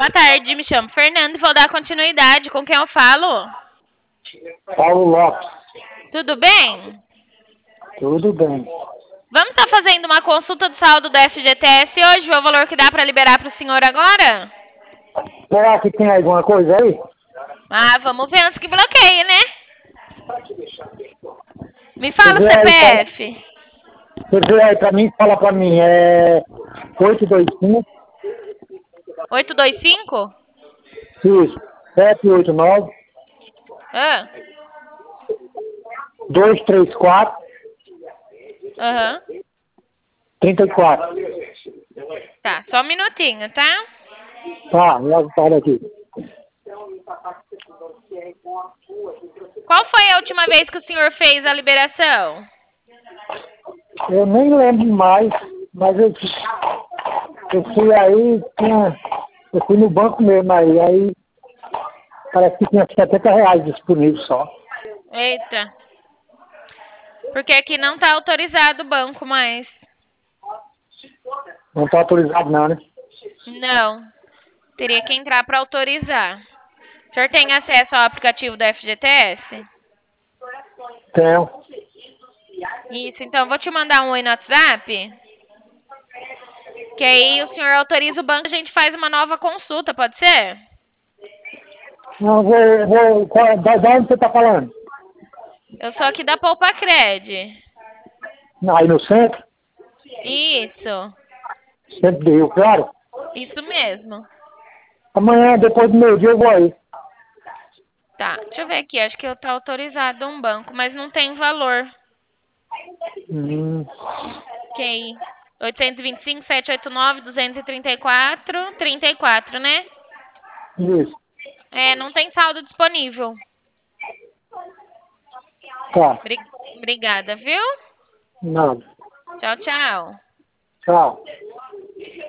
Boa tarde, me chamo Fernando e vou dar continuidade com quem eu falo. Paulo Lopes. Tudo bem? Tudo bem. Vamos estar fazendo uma consulta do saldo do FGTS hoje, ver o valor que dá para liberar para o senhor agora? Será que tem alguma coisa aí? Ah, vamos ver antes que bloqueie, né? Me Você fala o vê aí, CPF. você vê aí pra mim, fala pra mim, 825, 825? isso, 789, Ah, 234, aham. 34. Tá, só um minutinho, tá? Tá, já fala aqui. Qual foi a última vez que o senhor fez a liberação? Eu nem lembro mais, mas eu fui aí, eu fui no banco mesmo aí parece que tinha R$ 70 disponível só. Eita. Porque aqui não tá autorizado o banco mais. Não tá autorizado não, né? Não. Teria que entrar para autorizar. O senhor tem acesso ao aplicativo da FGTS? Tenho. Isso, então eu vou te mandar um oi no WhatsApp, que aí o senhor autoriza o banco e a gente faz uma nova consulta, pode ser? Não, da onde você tá falando? Eu sou aqui da Poupa Cred. Aí no centro? Isso, Centro de Rio Claro? isso mesmo. Amanhã, depois do meio-dia, eu vou aí. Tá, deixa eu ver aqui, acho que eu tá autorizado um banco, mas não tem valor. Hum, Ok. 825, 789, 234, 34, né? isso. É, não tem saldo disponível. Tá. Obrigada, viu? Nada. Tchau, tchau. Tchau.